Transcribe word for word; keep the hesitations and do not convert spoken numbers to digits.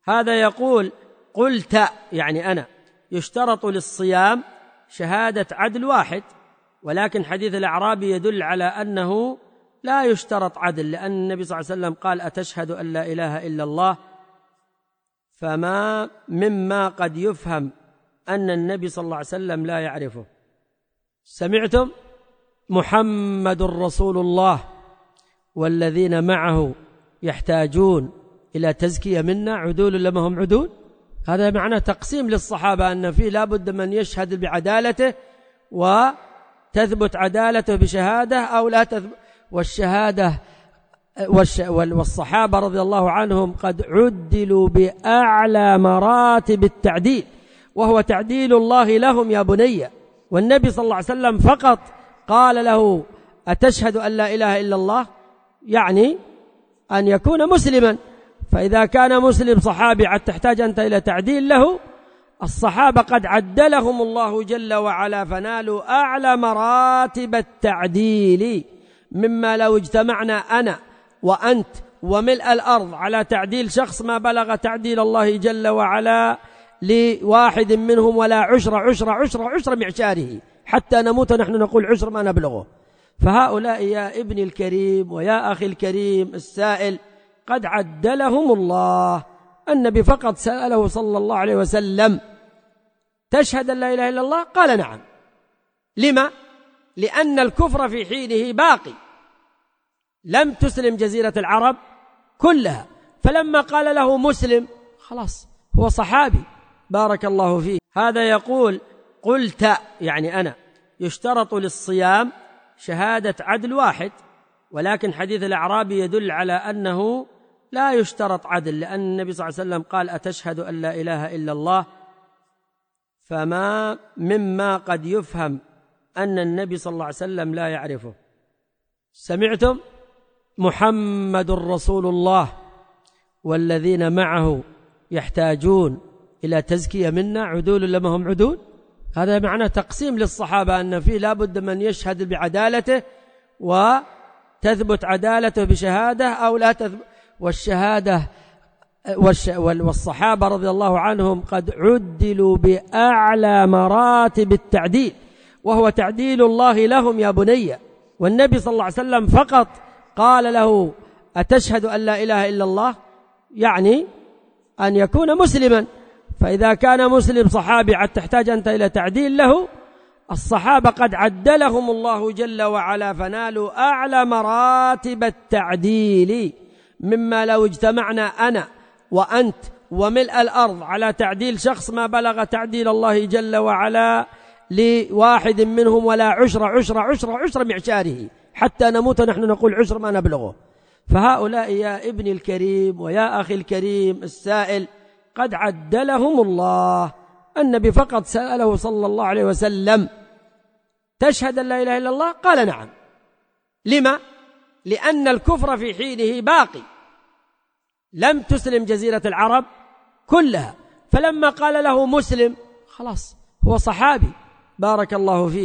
هذا يقول قلت يعني أنا. يشترط للصيام شهادة عدل واحد، ولكن حديث الأعرابي يدل على أنه لا يشترط عدل، لأن النبي صلى الله عليه وسلم قال أتشهد أن لا إله إلا الله، فما مما قد يفهم أن النبي صلى الله عليه وسلم لا يعرفه. سمعتم؟ محمد رسول الله والذين معه يحتاجون إلى تزكية منا عدول لما هم عدول. هذا معنى تقسيم للصحابة أن فيه لابد من يشهد بعدالته وتثبت عدالته بشهادة أو لا تثبت، والشهادة والصحابة رضي الله عنهم قد عدلوا بأعلى مراتب التعديل، وهو تعديل الله لهم يا بني. والنبي صلى الله عليه وسلم فقط قال له أتشهد أن لا إله إلا الله، يعني أن يكون مسلما. فإذا كان مسلم صحابي عد تحتاج أنت إلى تعديل له. الصحابة قد عدلهم الله جل وعلا فنالوا أعلى مراتب التعديل، مما لو اجتمعنا أنا وأنت وملء الأرض على تعديل شخص ما بلغ تعديل الله جل وعلا لواحد منهم ولا عشر عشر عشر عشر معشاره، حتى نموت نحن نقول عشر ما نبلغه. فهؤلاء يا ابني الكريم ويا أخي الكريم السائل قد عدلهم الله. النبي فقط سأله صلى الله عليه وسلم تشهد أن لا إله إلا الله؟ قال نعم. لما؟ لأن الكفر في حينه باقي، لم تسلم جزيرة العرب كلها، فلما قال له مسلم خلاص هو صحابي. بارك الله فيه. هذا يقول قلت يعني أنا. يشترط للصيام شهادة عدل واحد، ولكن حديث الأعرابي يدل على أنه لا يشترط عدل، لأن النبي صلى الله عليه وسلم قال أتشهد أن لا إله إلا الله، فما مما قد يفهم أن النبي صلى الله عليه وسلم لا يعرفه. سمعتم؟ محمد رسول الله والذين معه يحتاجون إلى تزكية منا عدول لما هم عدول. هذا معنى تقسيم للصحابة أن فيه لابد من يشهد بعدالته وتثبت عدالته بشهادة أو لا تثبت، والشهادة والصحابة رضي الله عنهم قد عدلوا بأعلى مراتب التعديل، وهو تعديل الله لهم يا بني. والنبي صلى الله عليه وسلم فقط قال له أتشهد أن لا إله إلا الله، يعني أن يكون مسلما. فإذا كان مسلم صحابي عد تحتاج أنت إلى تعديل له. الصحابة قد عدلهم الله جل وعلا فنالوا أعلى مراتب التعديل، مما لو اجتمعنا أنا وأنت وملء الأرض على تعديل شخص ما بلغ تعديل الله جل وعلا لواحد منهم ولا عشر عشر عشر عشر معشاره، حتى نموت نحن نقول عشر ما نبلغه. فهؤلاء يا ابني الكريم ويا أخي الكريم السائل قد عدلهم الله. النبي فقط سأله صلى الله عليه وسلم تشهد أن لا إله إلا الله؟ قال نعم. لما؟ لأن الكفر في حينه باقي، لم تسلم جزيرة العرب كلها، فلما قال له مسلم خلاص هو صحابي. بارك الله فيه.